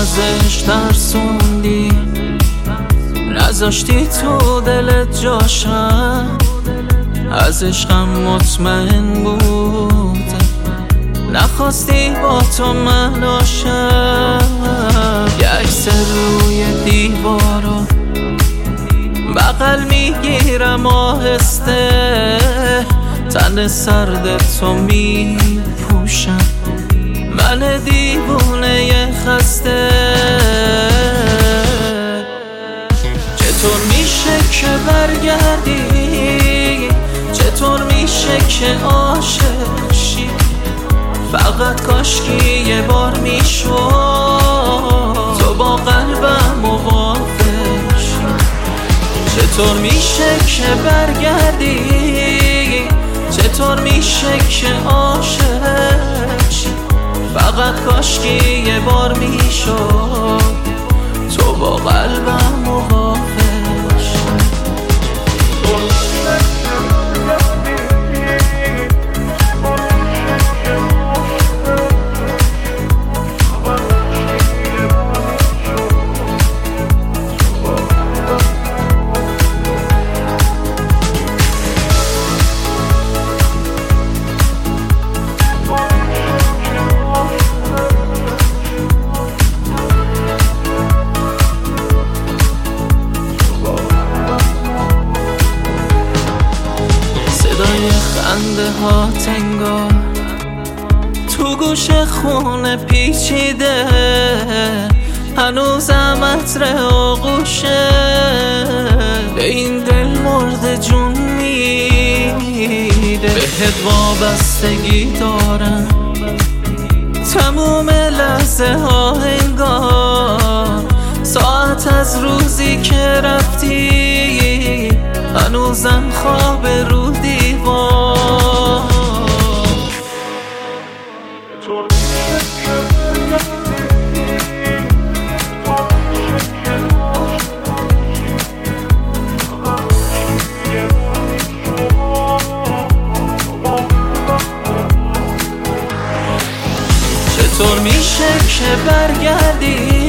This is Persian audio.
ازش ترسوندی، نذاشتی تو دلت جاشم، از عشقم مطمئن بود، نخواستی با تو من آشم. یک عکس روی دیوارو بغل میگیرم آهسته، تن سرد تو میپوشم، من دیوونه خسته. چطور میشه که برگردی؟ چطور میشه که عاشق شی؟ فقط کاشکی یه بار میشد تو با قلبم موافق شی. چطور میشه که برگردی؟ چطور میشه که عاشق شی؟ فقط کاشکی یه بار میشد تو با قلبم موافق شی. صدای خنده ها تنگار تو گوش خونه پیچیده، هنوزم عطر آغوشه به این دل مرده جون میده. بهت وابستگی دارم تموم لحظه ها انگار، ساعت از روزی که رفتی هنوزم خواب رو دیوار. چطور میشه که برگردی؟